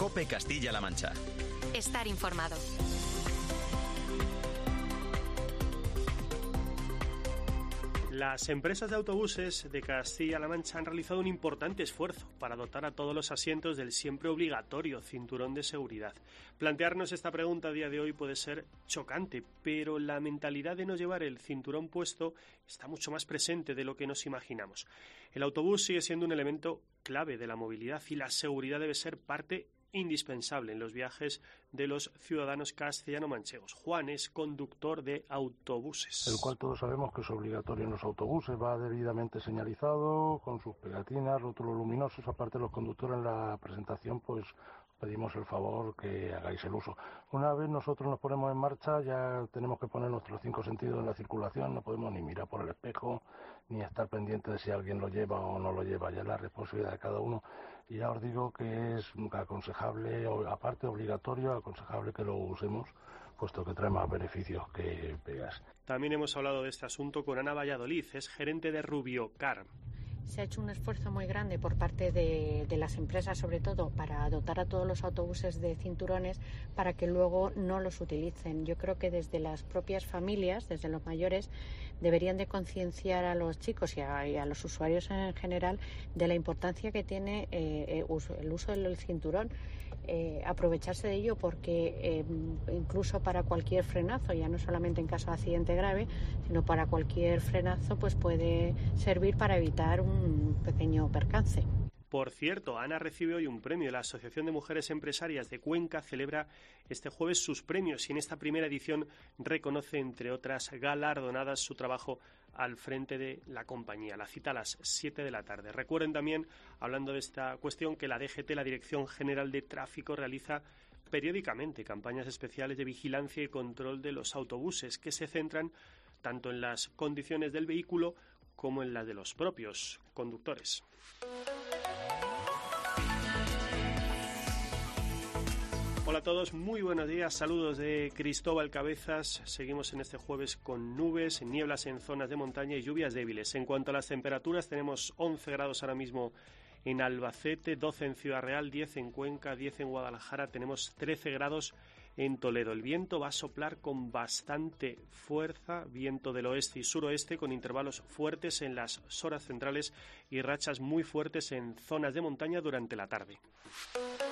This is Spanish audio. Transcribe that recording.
COPE Castilla-La Mancha. Estar informado. Las empresas de autobuses de Castilla-La Mancha han realizado un importante esfuerzo para dotar a todos los asientos del siempre obligatorio cinturón de seguridad. Plantearnos esta pregunta a día de hoy puede ser chocante, pero la mentalidad de no llevar el cinturón puesto está mucho más presente de lo que nos imaginamos. El autobús sigue siendo un elemento clave de la movilidad y la seguridad debe ser parte indispensable en los viajes de los ciudadanos castellano-manchegos. Juan es conductor de autobuses. El cual todos sabemos que es obligatorio en los autobuses, va debidamente señalizado, con sus pegatinas, rótulos luminosos. Aparte, los conductores en la presentación pues pedimos el favor que hagáis el uso. Una vez nosotros nos ponemos en marcha, ya tenemos que poner nuestros 5 sentidos en la circulación, no podemos ni mirar por el espejo, ni estar pendiente de si alguien lo lleva o no lo lleva, ya es la responsabilidad de cada uno. Y ya os digo que es aconsejable, aparte obligatorio, aconsejable que lo usemos, puesto que trae más beneficios que pegas. También hemos hablado de este asunto con Ana Valladolid, es gerente de Rubiocar. Se ha hecho un esfuerzo muy grande por parte de las empresas, sobre todo, para dotar a todos los autobuses de cinturones para que luego no los utilicen. Yo creo que desde las propias familias, desde los mayores, deberían de concienciar a los chicos y a los usuarios en general de la importancia que tiene el uso del cinturón. Aprovecharse de ello porque incluso para cualquier frenazo, ya no solamente en caso de accidente grave, sino para cualquier frenazo, pues puede servir para evitar un pequeño percance. Por cierto, Ana recibe hoy un premio. La Asociación de Mujeres Empresarias de Cuenca celebra este jueves sus premios y en esta primera edición reconoce, entre otras galardonadas, su trabajo al frente de la compañía. La cita a las 7 de la tarde. Recuerden también, hablando de esta cuestión, que la DGT, la Dirección General de Tráfico, realiza periódicamente campañas especiales de vigilancia y control de los autobuses que se centran tanto en las condiciones del vehículo como en las de los propios conductores. Hola a todos, muy buenos días, saludos de Cristóbal Cabezas. Seguimos en este jueves con nubes, nieblas en zonas de montaña y lluvias débiles. En cuanto a las temperaturas, tenemos 11 grados ahora mismo en Albacete, 12 en Ciudad Real, 10 en Cuenca, 10 en Guadalajara, tenemos 13 grados en Toledo. El viento va a soplar con bastante fuerza, viento del oeste y suroeste, con intervalos fuertes en las horas centrales y rachas muy fuertes en zonas de montaña durante la tarde.